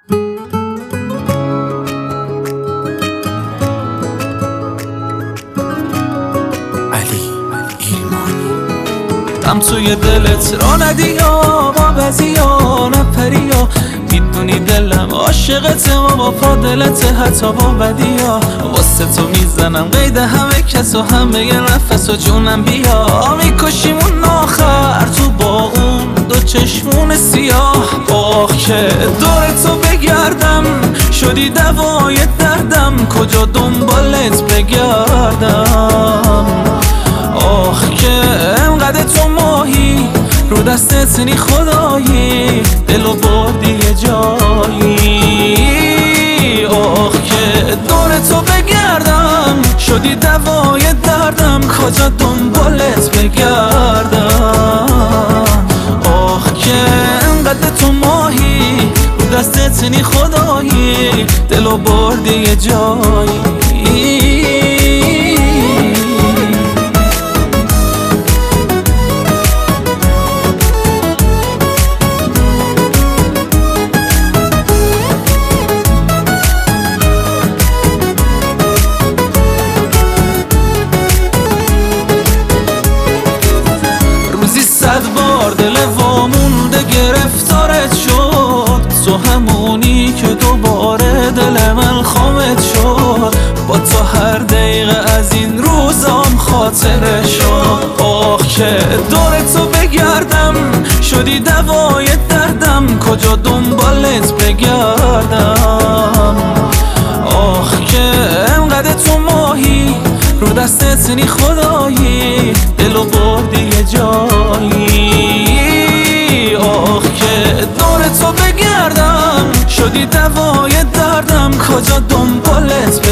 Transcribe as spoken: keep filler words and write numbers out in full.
هم توی دلت را ندی یا با بزی یا نپری یا میدونی دلم عاشقته و با فاضلته حتی با بدی یا واسه تو میزنم قید همه کس و همه یه نفس و جونم بیا میکشیمون آخر تو با اون دو چشمون سیاه آخ که دور تو بگردم شدی دوای دردم کجا دنبالت بگردم آخ که انقدر تو ماهی رو دستت نی خدایی دلو بردی یه جایی آخ که دور تو بگردم شدی دوای دردم کجا دنبالت بگردم آخ که انقدر تو ماهی رو دستت نی خدایی دلو بردی یه جایی صد بار دل وامونده گرفتارت شد تو همونی که دوباره دل من خامت شد با تو هر دقیقه از این روزام خاطره شد آخ که دور تو بگردم شدی دوای دردم کجا دنبالت بگردم آخ که انقدر تو ماهی رو دستت نی خدایی دلو بردی یه جایی آخ که دور تو بگردم شدی دوای دردم کجا دنبالت